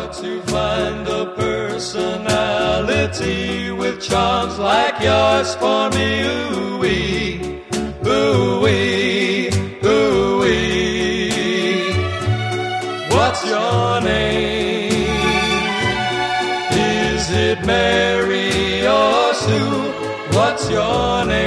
to find a personality with charms like yours for me. Ooh-wee, ooh-wee, ooh-wee. What's your name? Is it Mary or Sue? What's your name?